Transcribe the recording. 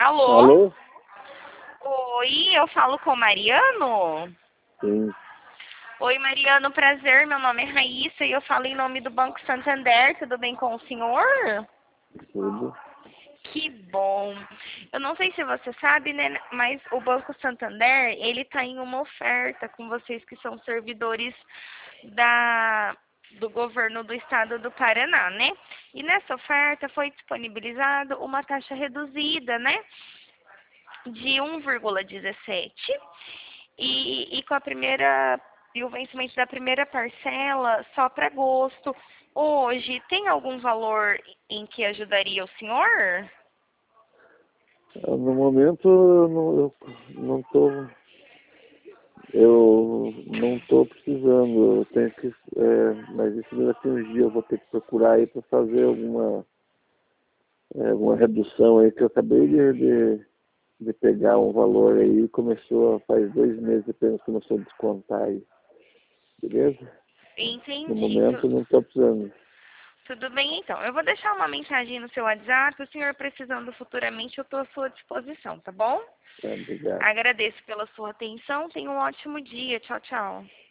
Alô? Alô? Oi, eu falo com o Mariano? Sim, Oi, Mariano, prazer. Meu nome é Raíssa e eu falo em nome do Banco Santander. Tudo bem com o senhor? tudo. Que bom. Eu não sei se você sabe, né, mas o Banco Santander, ele tá em uma oferta com vocês que são servidores do governo do estado do Paraná, né? E nessa oferta foi disponibilizado uma taxa reduzida, né? De 1,17 e com a primeira e o vencimento da primeira parcela só para agosto. Hoje tem algum valor em que ajudaria o senhor? No momento eu não tô precisando, eu tenho que, mas isso daqui uns dias eu vou ter que procurar aí para fazer alguma redução aí, que eu acabei de pegar um valor aí, faz 2 meses apenas começou a descontar aí, beleza? No Entendi. momento eu não estou precisando. Tudo bem então. Eu vou deixar uma mensagem no seu WhatsApp. O senhor precisando futuramente, eu estou à sua disposição, tá bom? Tá, obrigado. Agradeço pela sua atenção. Tenha um ótimo dia. Tchau, tchau.